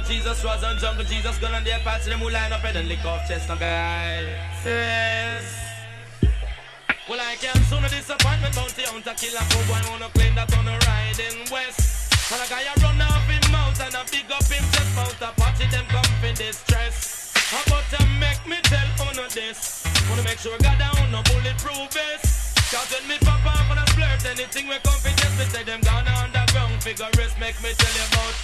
Jesus was on jungle, Jesus gone on their parts, them who line up and then lick off chest and guy. Yes. Well, I can't soon a disappointment, bounty hunter, kill a fool boy, wanna claim that on the riding west. And a guy a run off him mouth and a big up him chest, mouth a party them come in distress. How about to make me tell honor this? Wanna make sure God down no bulletproof vest. Cause when me pop off and a flirt, anything we confidence, me say them gone underground. Figure rest, make me tell you about.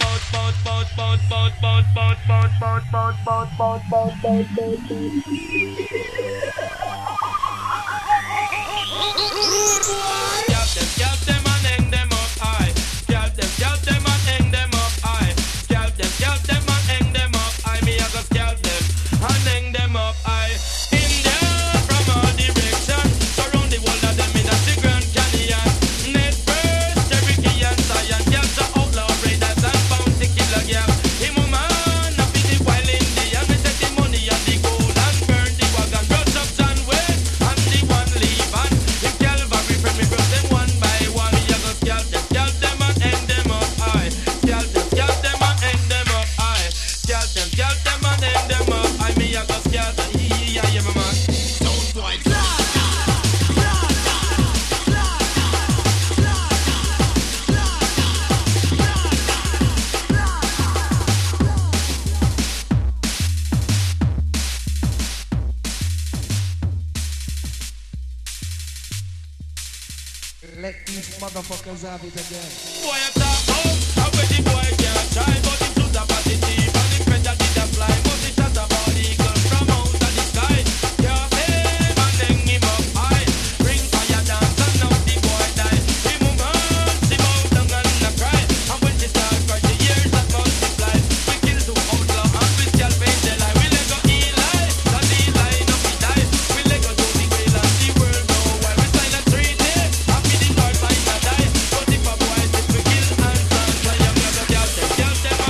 Scalp them and hang them up high. Scalp them and hang them up high. Scalp them and hang them up high. Me a go scalp them and hang them up high. India from all directions, surround the world of them in a Grand Canyon. Ned First, Cherokee and Zion, capture outlaw raiders and bounty killer gang. Him a man, a big wild Indian. We take the money and the gold and burn the wagon. Brush up John Wayne and the one leave and him Calvary friend me brush them one by one. Me a go scalp them and hang them up high. Scalp them and hang them up high. Scalp them and hang them up high. Me a go scalp them, yeah, my man. Don't fight. Let these motherfuckers have it again. Boy, I talk out, I bet the boy can't try, but him shoot a positive, and him better did a fly, but he shot a ball eagle from out of the sky. Can't save and hang him up high, bring fire dance and now the boy die. Him woman, she bow down and a cry, and when she start cry, the years that multiply. We kill two outlaw and we scalp paint the lie. We let go Eli, that Eli no be die. We let go Johnny Whale and the world know why. We sign a treaty, happy the north side a die. But if a boy sit we kill and stand, so you gotta scalp them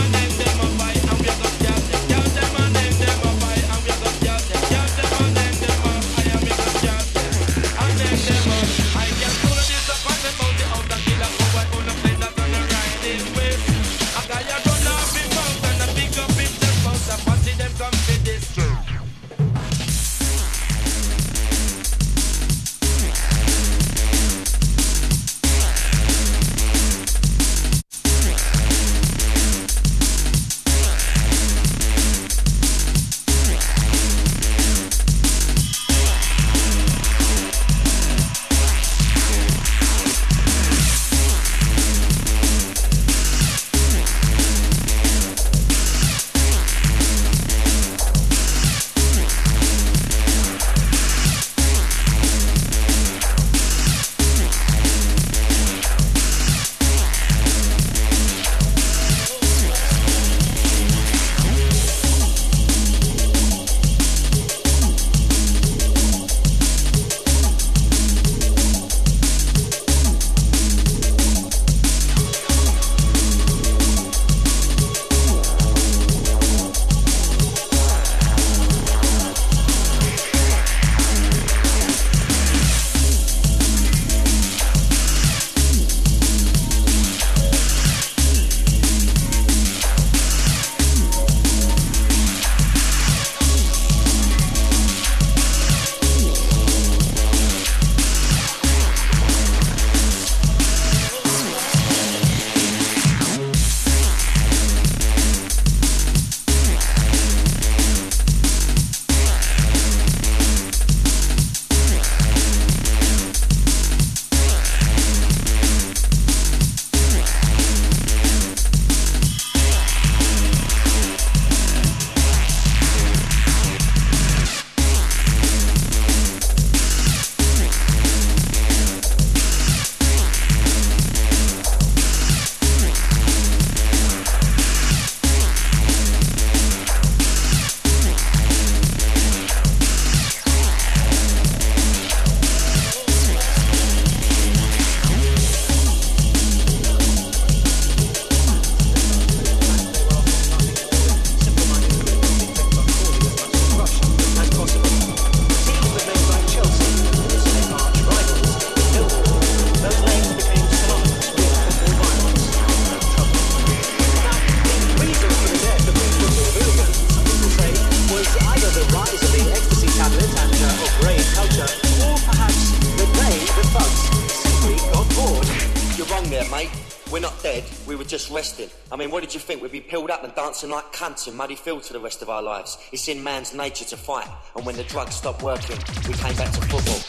just resting. I mean, what did you think? We'd be peeled up and dancing like cunts in muddy fields for the rest of our lives. It's in man's nature to fight, and when the drugs stopped working, we came back to football.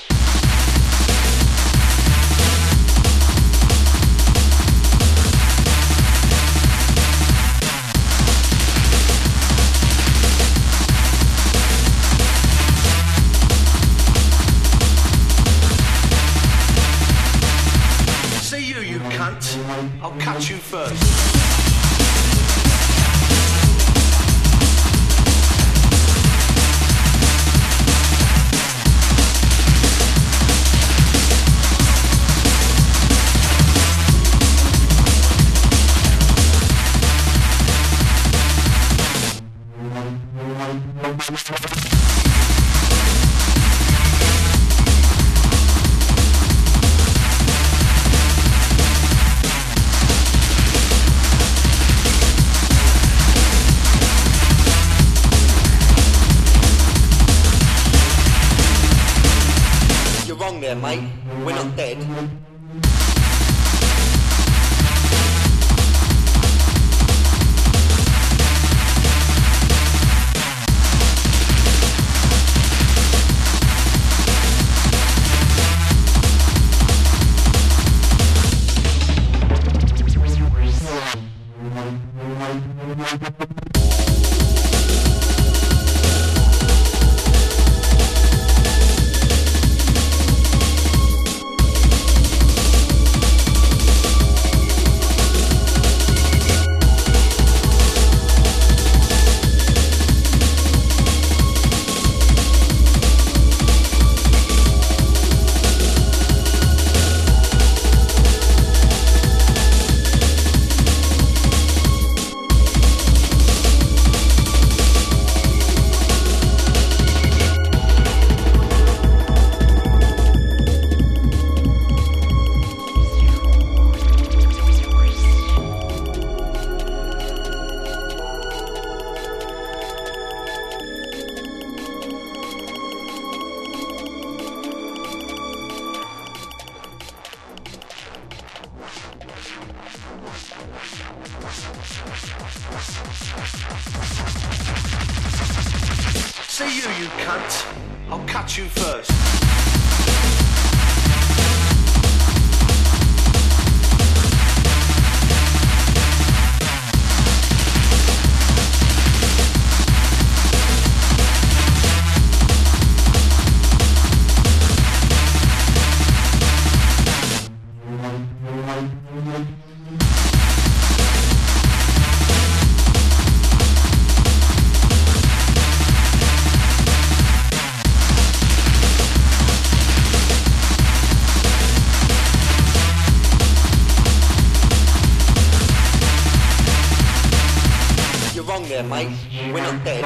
I'll catch you first. There, mate. We're not dead. See you cunt. I'll catch you first. There, mate. We're not dead.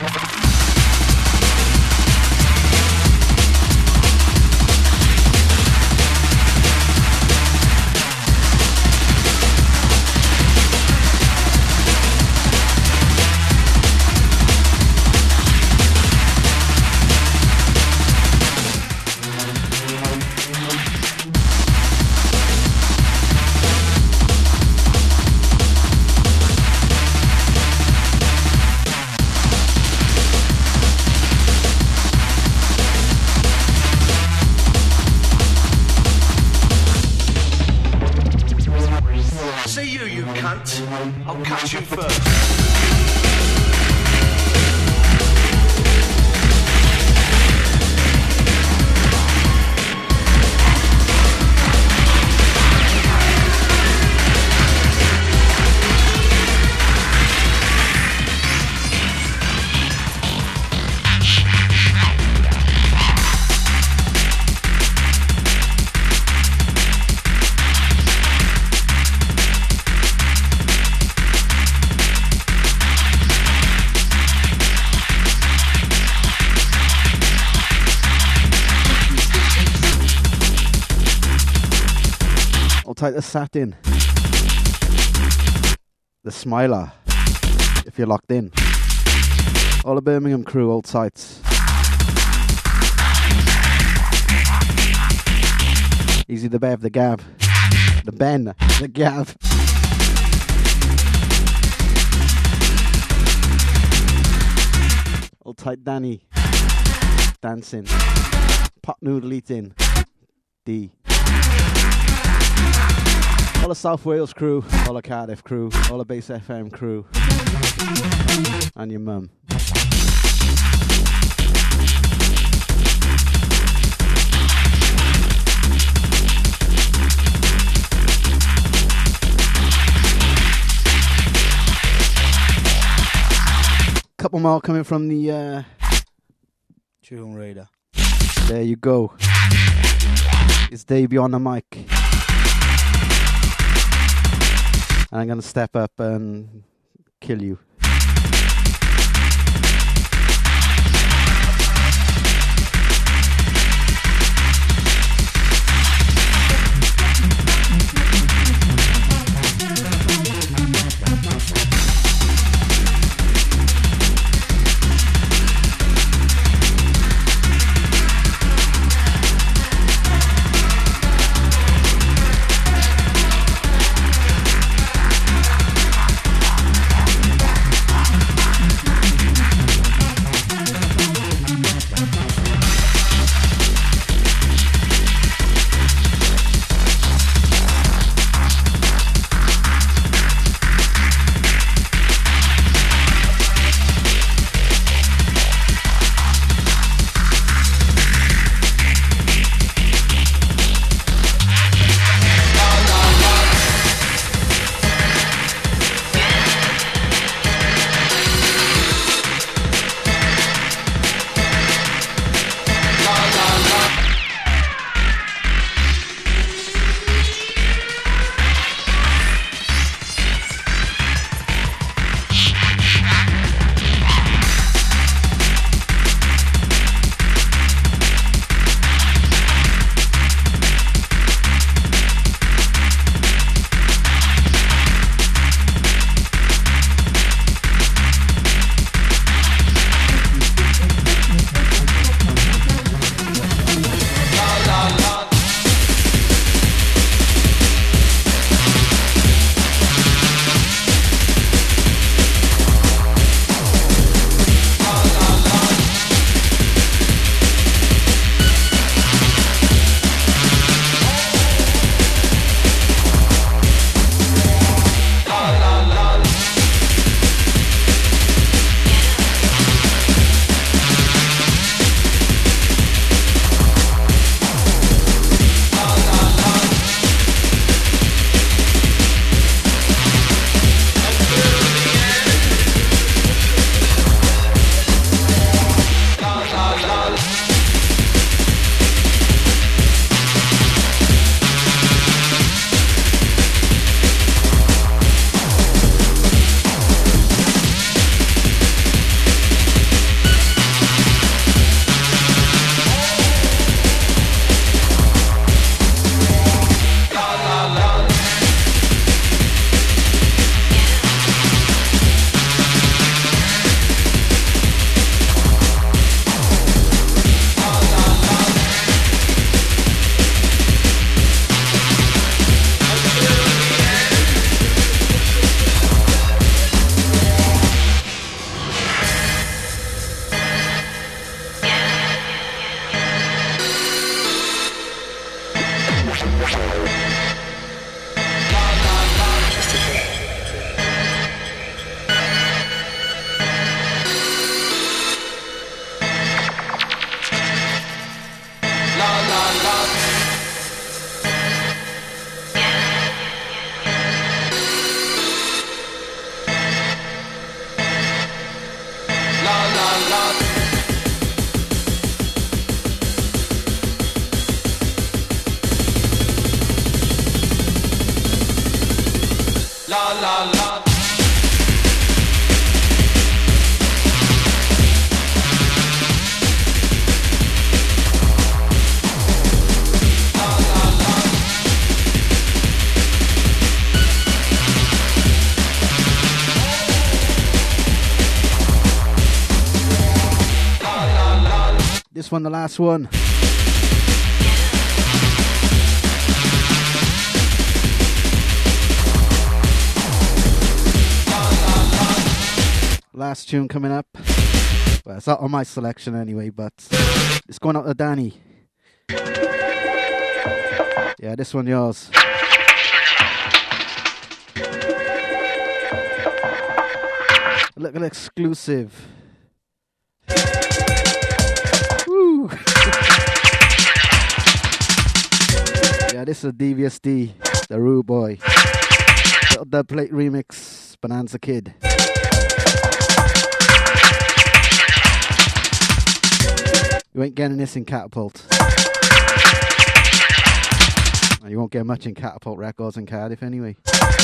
I'll catch you first. Take the satin, the smiler, if you're locked in. All the Birmingham crew, old sites. Easy the Bev, the Gav, the Ben, the Gav. Old tight Danny. Dancing. Pot noodle eating. D. All the South Wales crew. All the Cardiff crew. All the Base FM crew. And your mum. Couple more coming from the Tune Raider. There you go. It's Davey on the mic. And I'm gonna step up and kill you. This one, the last one. Last tune coming up. Well, it's not on my selection anyway, but it's going out to Danny. Yeah, this one yours. A little exclusive. Woo! Yeah, this is a Devious D, the Rude Boy. Little dub plate remix, Bonanza Kid. You ain't getting this in Catapult. You won't get much in Catapult Records in Cardiff anyway.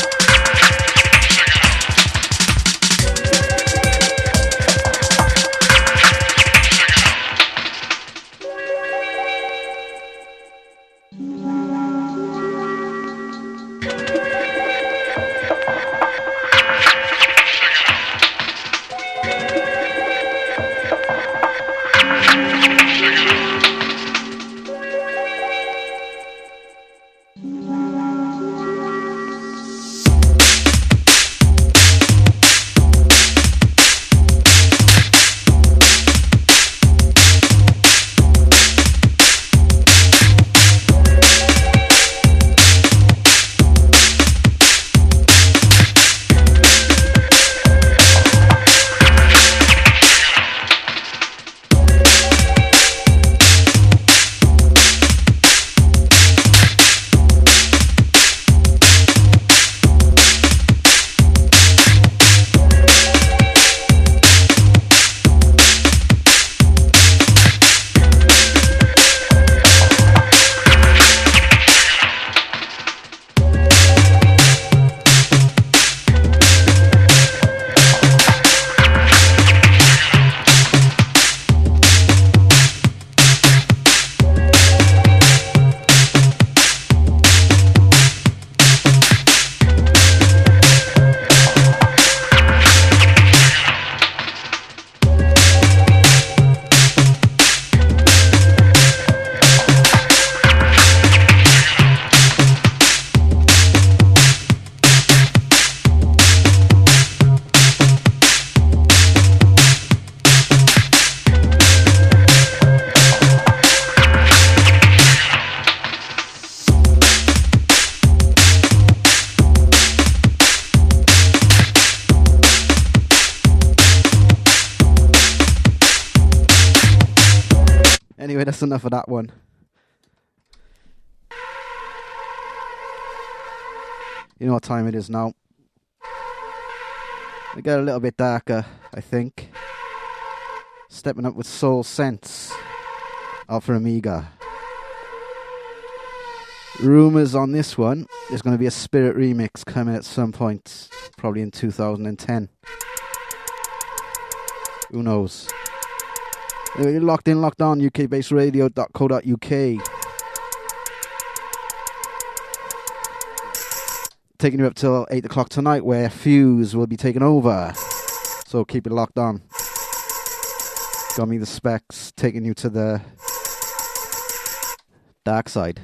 Anyway, that's enough of that one. You know what time it is now. We get a little bit darker, I think. Stepping up with Soul Sense, Alpha Omega. Rumours on this one, there's going to be a Spirit remix coming at some point, probably in 2010. Who knows? You're locked in, locked on, ukbaseradio.co.uk. Taking you up till 8 o'clock tonight, where Fuse will be taking over. So keep it locked on. Got me the specs, taking you to the dark side.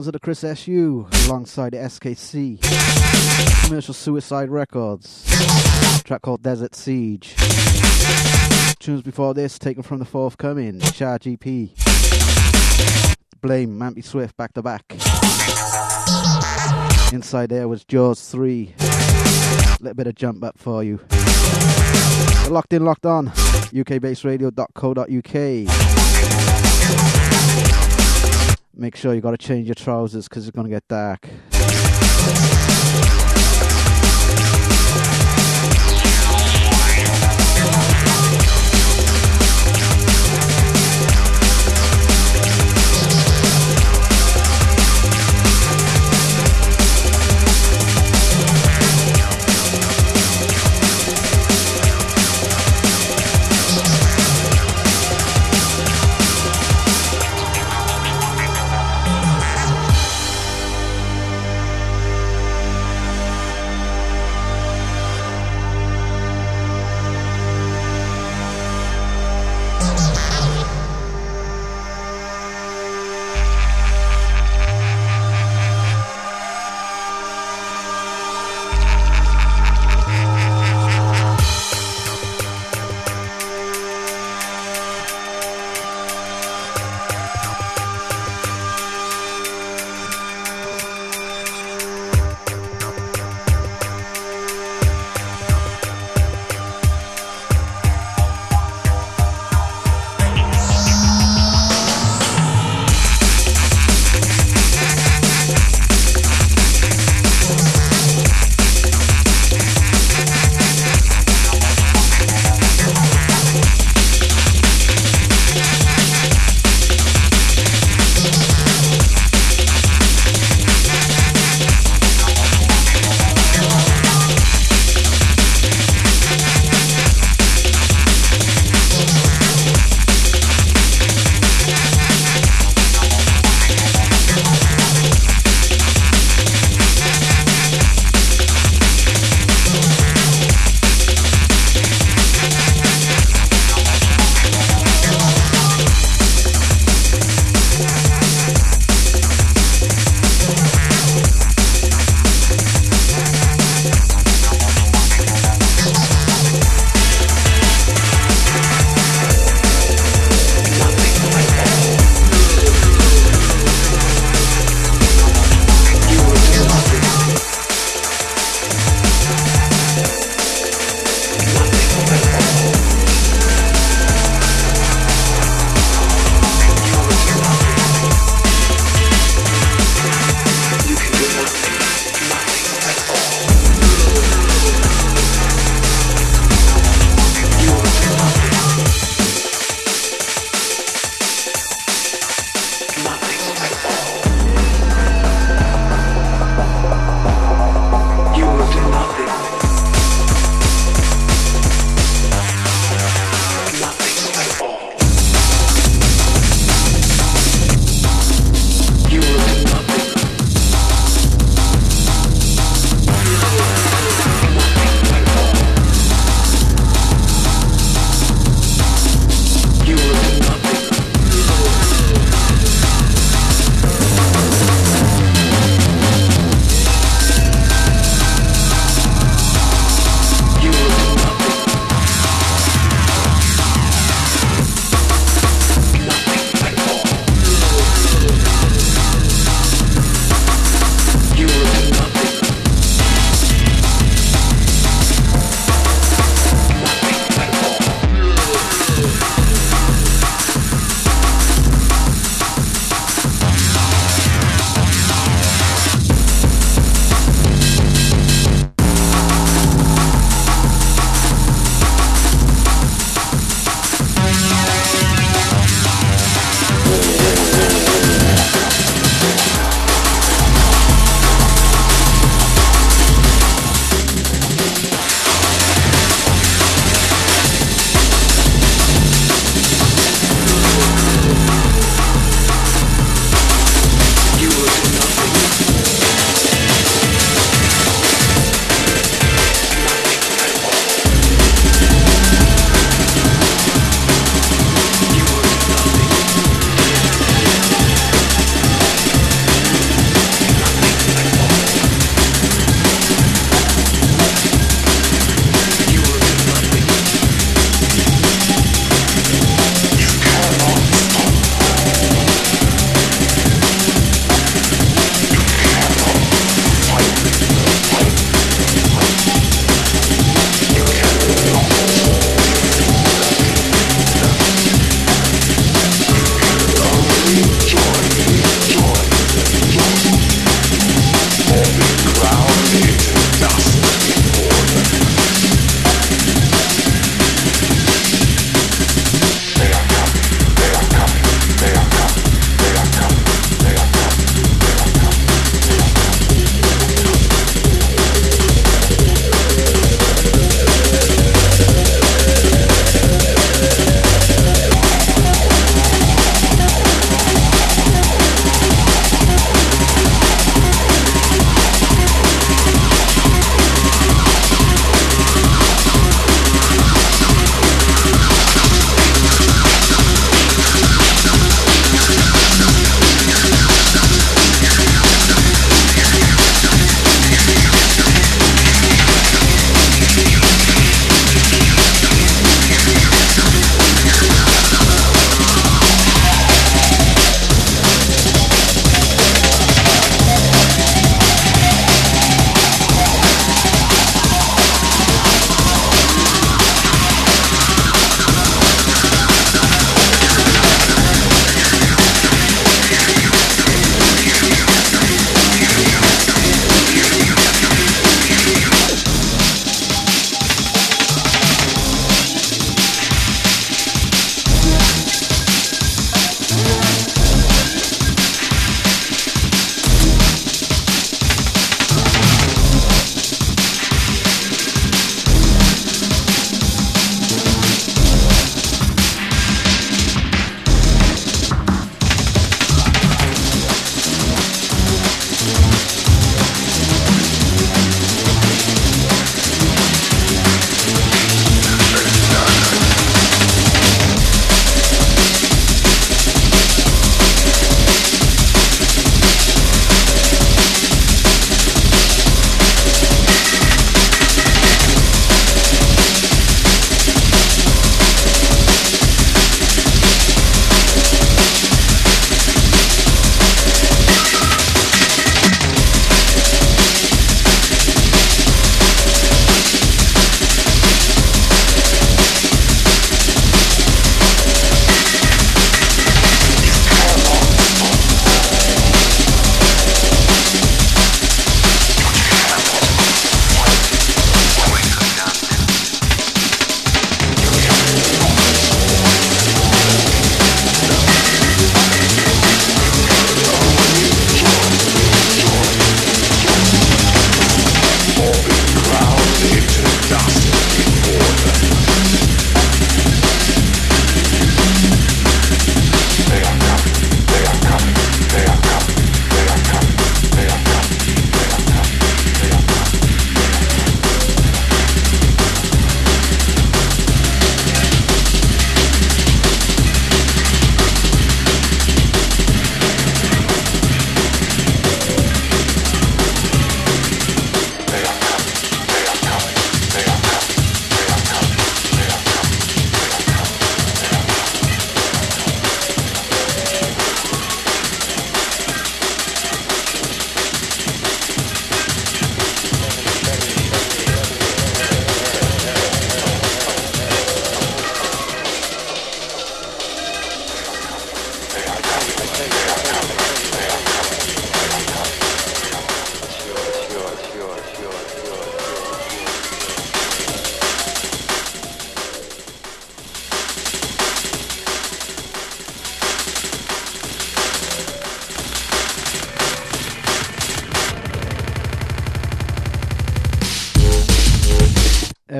Sounds of the Chris SU alongside the SKC. Commercial Suicide Records. Track called Desert Siege. Tunes before this taken from the forthcoming Char GP. Blame, Mampy Swift back to back. Inside there was Jaws 3. Little bit of jump up for you. You're locked in, locked on. ukbaseradio.co.uk. Make sure you got to change your trousers because it's going to get dark.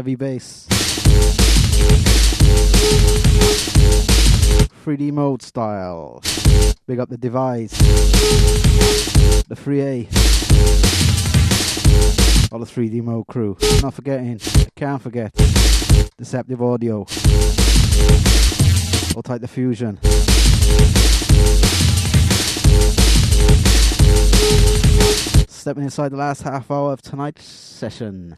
heavy bass. 3D mode style. Big up the Device, the 3A, all the 3D mode crew. Not forgetting, can't forget, Deceptive Audio. Hold tight the Fusion. Stepping inside the last half hour of tonight's session.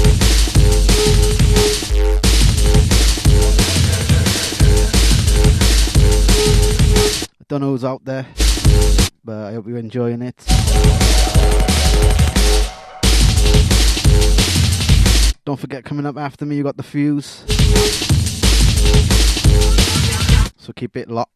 I don't know who's out there, but I hope you're enjoying it. Don't forget, coming up after me, you got the Fuse. So keep it locked.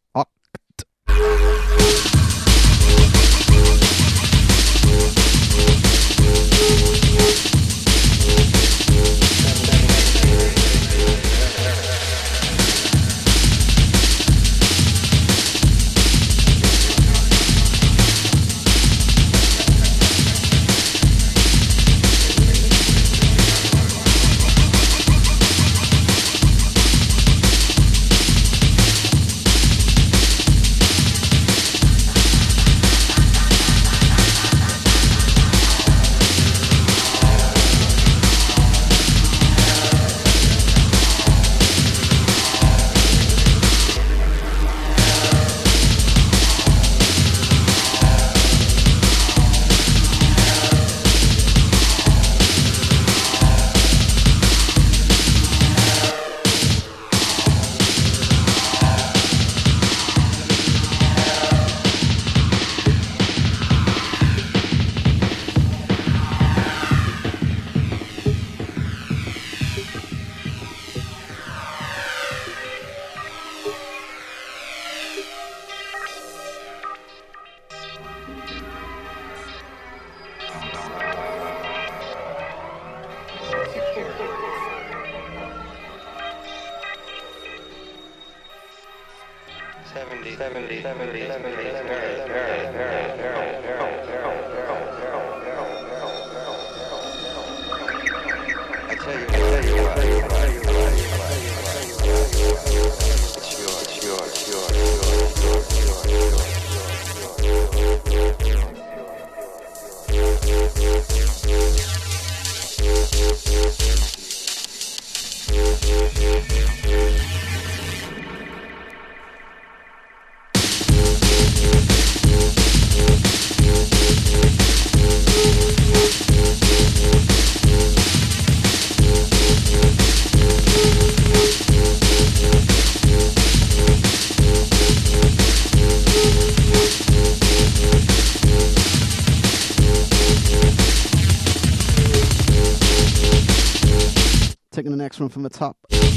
Taking the next one from the top.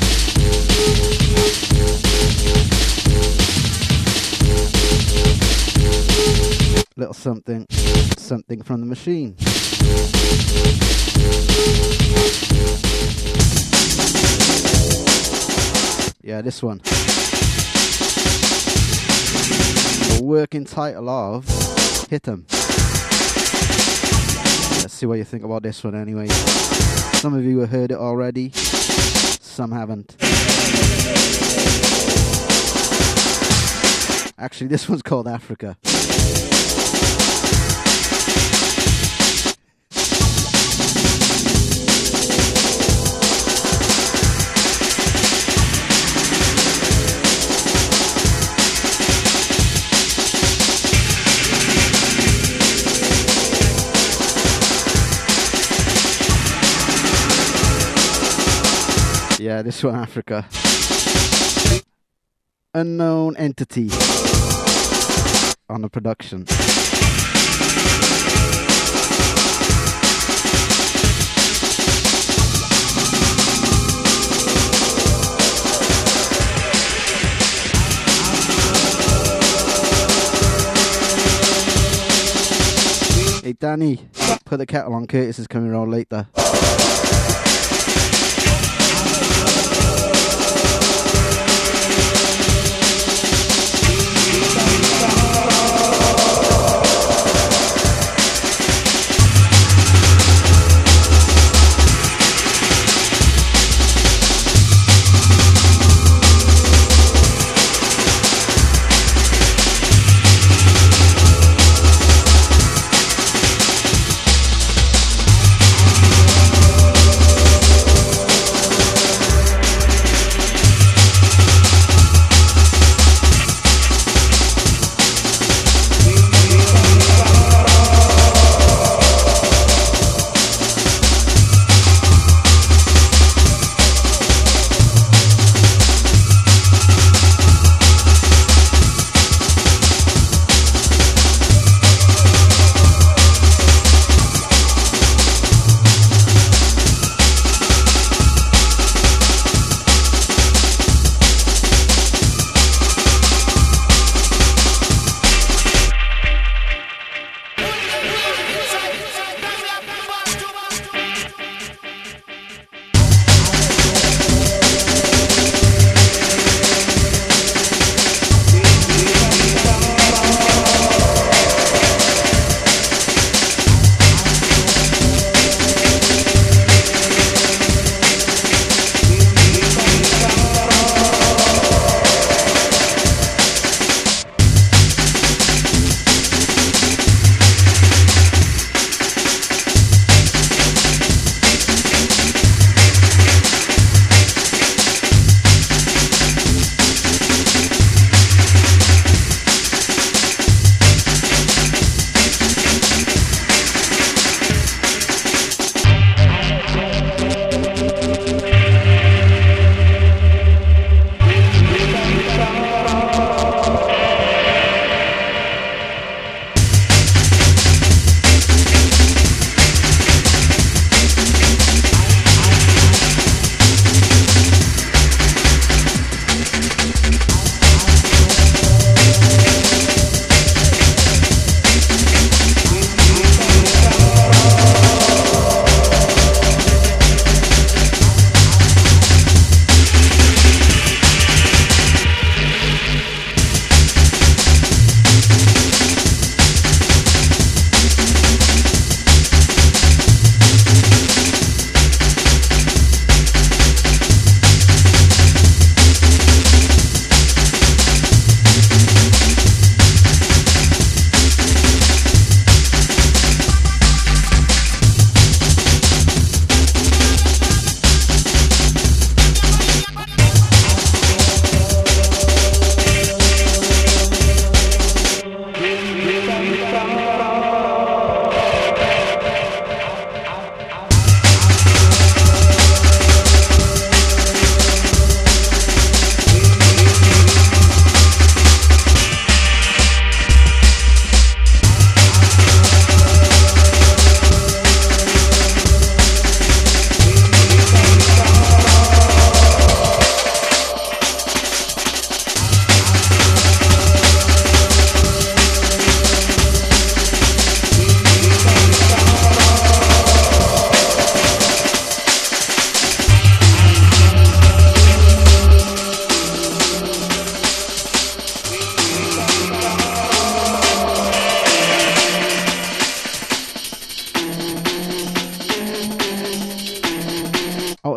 Little something from the machine. Yeah, this one. The working title of Hit 'Em. Let's see what you think about this one anyway. Some of you have heard it already, some haven't. Actually, this one's called Africa. Yeah, this one, Africa. Unknown Entity on the production. Hey Danny, put the kettle on, Curtis is coming around later.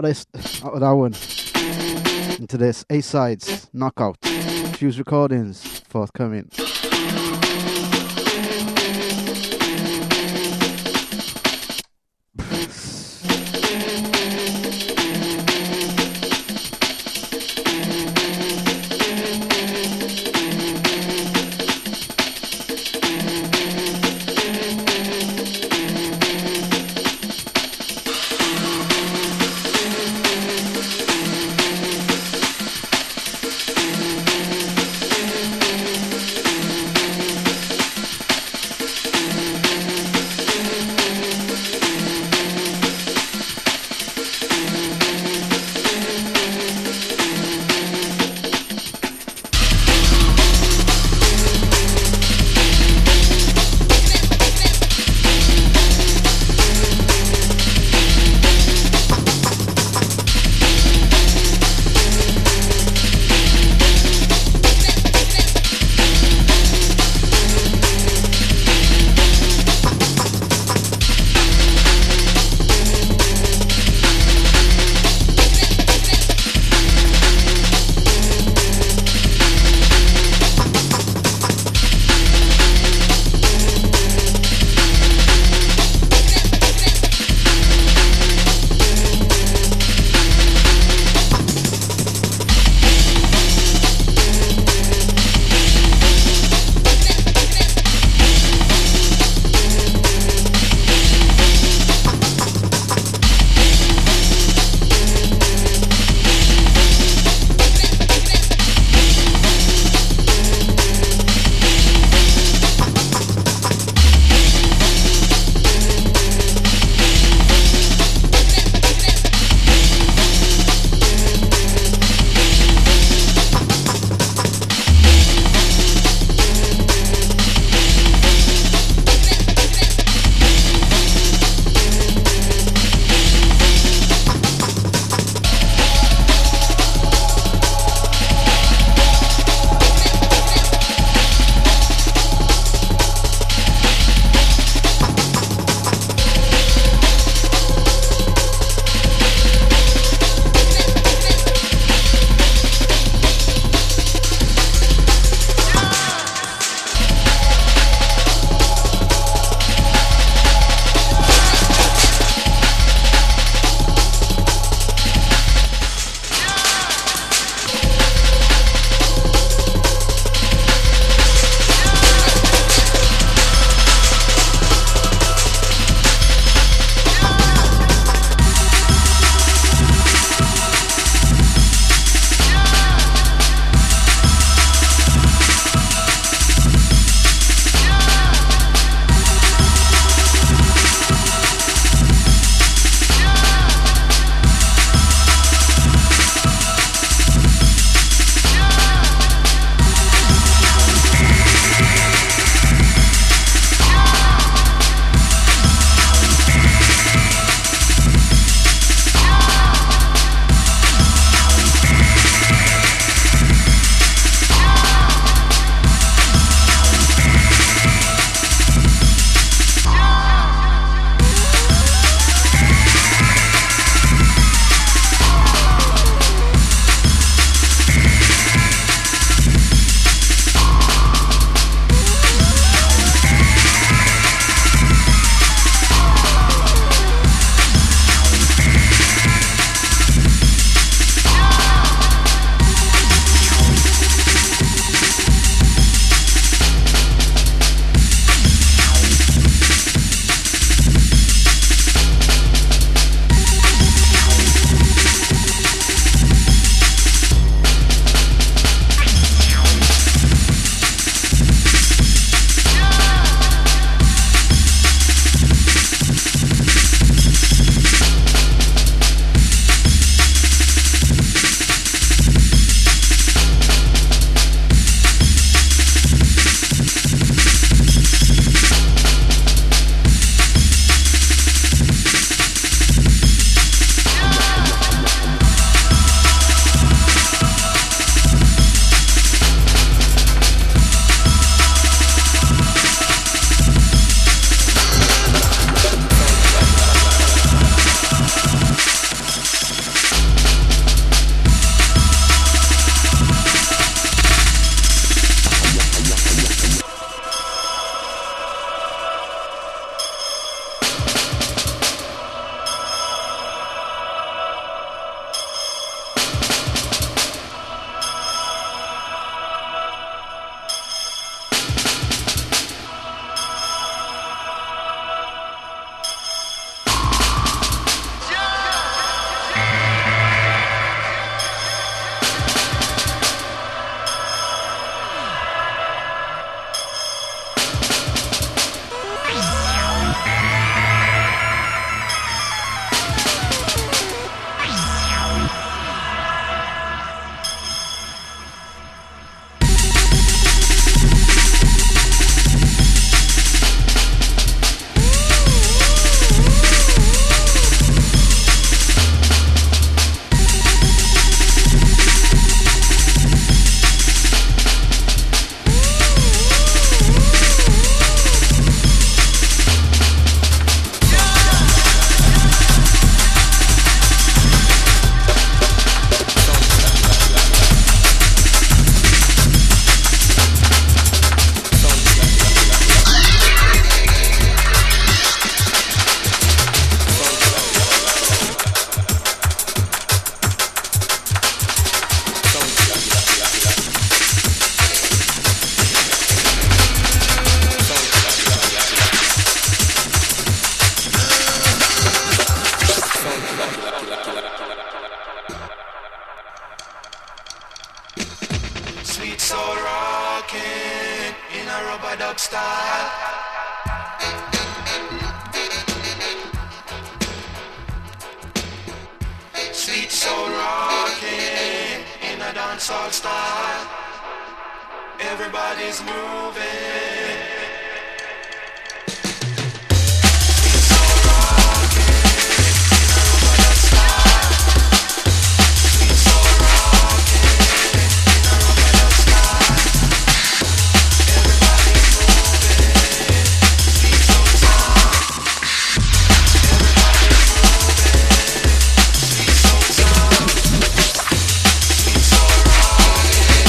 out of that one. Into this A-Sides Knockout. Fuse Recordings forthcoming. Sweet soul rocking in a rubber dub style. Sweet soul rocking in a dancehall style. Everybody's moving. Sweet soul rocking in a rubber dub style. Sweet soul rocking in a rubber dub style. Everybody's moving. Sweet soul sound. Everybody's moving. Sweet soul sound. Sweet soul rocking.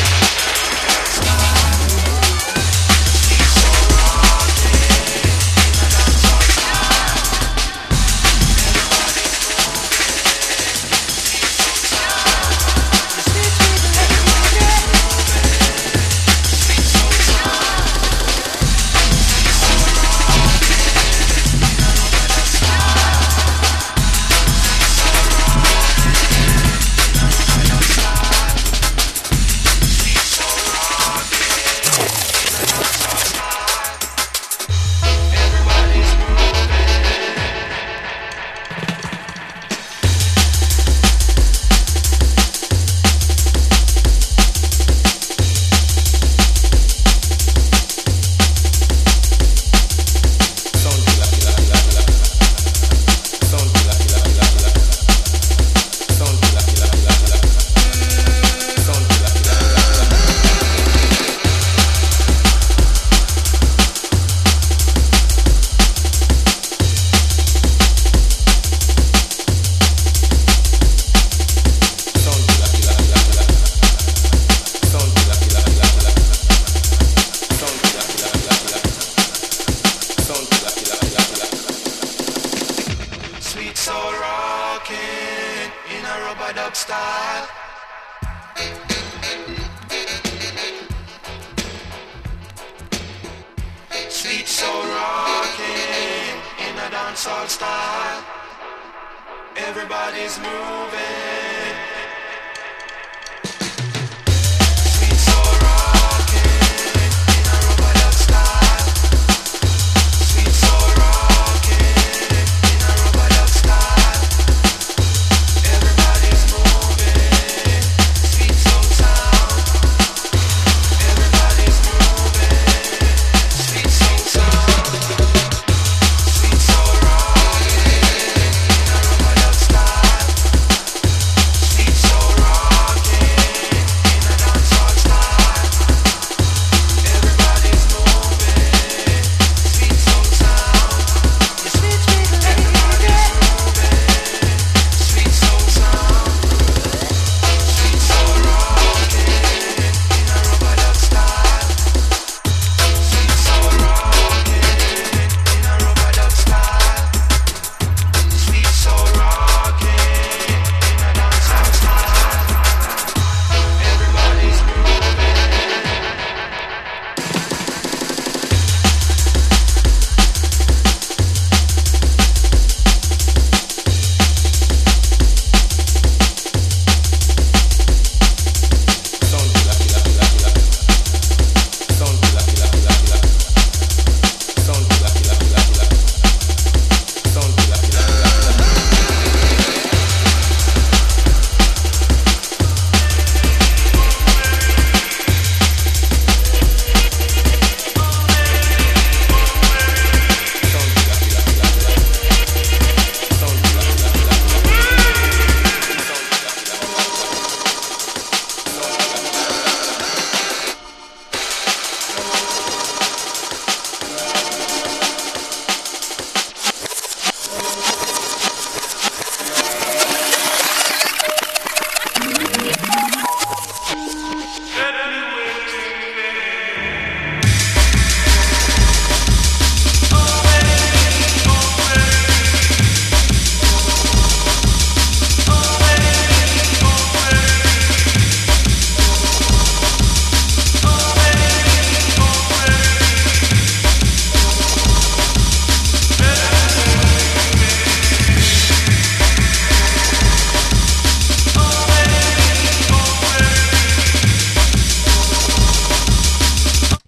Sweet soul rocking. In a dancehall style. Everybody's moving. Sweet soul sound. Everybody's moving. Sweet soul sound. Sweet soul rocking. In a rubber dub style. Sweet soul rocking. In a rubber dub style. Sweet soul rocking. In a dancehall style. Everybody's moving. Sweet soul rocking in a rubber dub style. Sweet soul rocking in a dancehall style. Everybody's moving. Sweet soul rocking in a rubber dub style. Sweet soul rocking in a rubber dub style. Everybody's moving. Sweet soul sound. Everybody's moving. Sweet soul sound. Sweet soul rocking in a rubber dub style.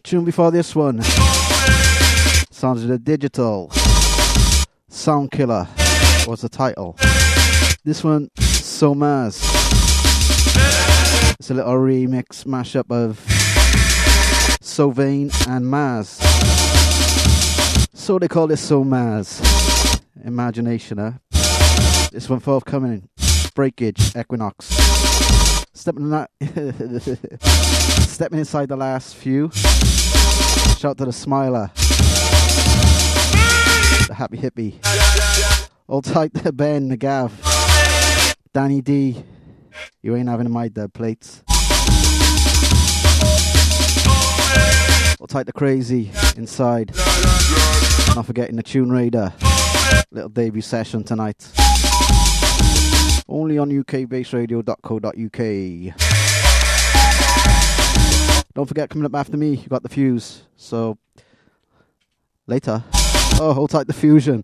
Tune before this one. Sounds of the Digital. Sound Killer was the title. This one, So Maz. It's a little remix mashup of So Vain and Maz. So they call this So Maz. Imagination, huh? This one forthcoming. Breakage, Equinox. Stepping inside the last few. Shout to the Smiler. The Happy Hippie. Hold tight to Ben, the Gav. Danny D. You ain't having my dead plates. Hold tight to Crazy inside. Not forgetting the Tune Raider. Little debut session tonight. Only on ukbaseradio.co.uk. Don't forget, coming up after me, you got the Fuse. So, later. Oh, hold tight the Fusion.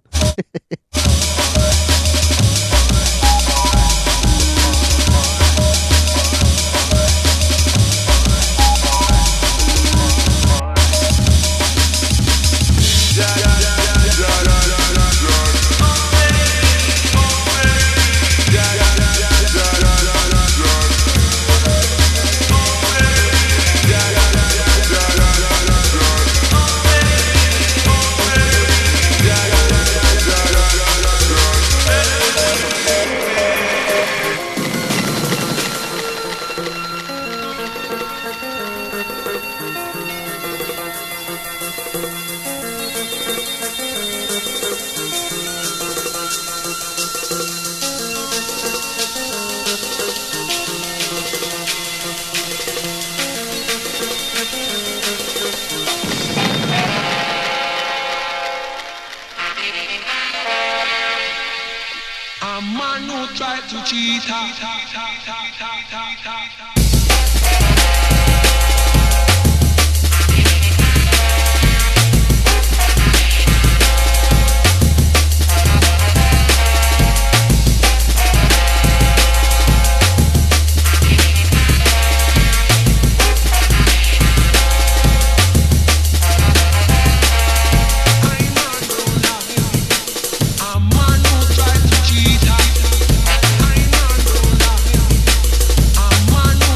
I'm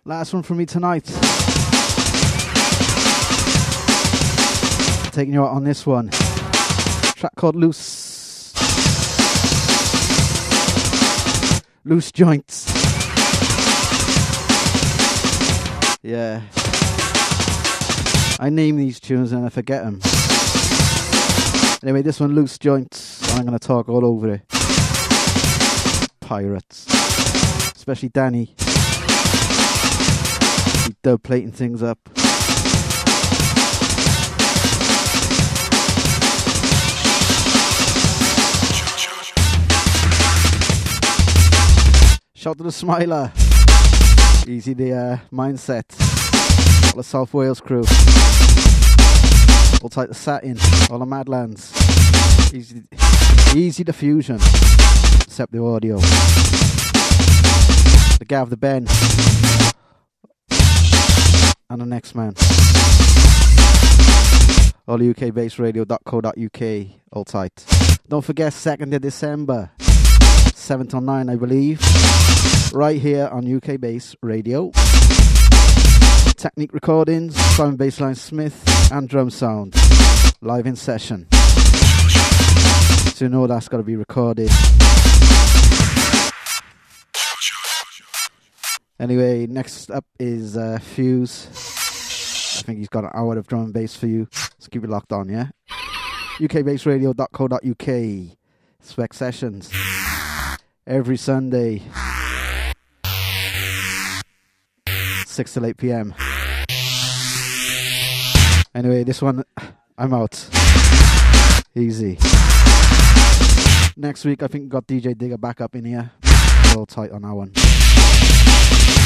Last one from me tonight. Taking you out on this one. Track called Loose. Loose Joints. Yeah. I name these tunes and I forget them. Anyway, this one, Loose Joints. I'm going to talk all over it. Pirates. Especially Danny. He dub plating things up. Shout to the Smiler. Easy the Mindset. All the South Wales crew. All tight the Satin. All the Madlands. Easy the Fusion. Except the audio. The Gav, the Ben. And the Next Man. All UKBassRadio.co.uk. All tight. Don't forget 2nd of December. 7 till 9, I believe. Right here on UK Bass Radio. Technique Recordings, Simon Bassline Smith, and Drum Sound. Live in session. So you know that's got to be recorded. Anyway, next up is Fuse. I think he's got an hour of drum and bass for you. So keep it locked on, yeah? UKBassRadio.co.uk. Spec Sessions. Every Sunday. 6 till 8 p.m. Anyway, this one, I'm out. Easy. Next week, I think we got DJ Digger back up in here. All tight on that one.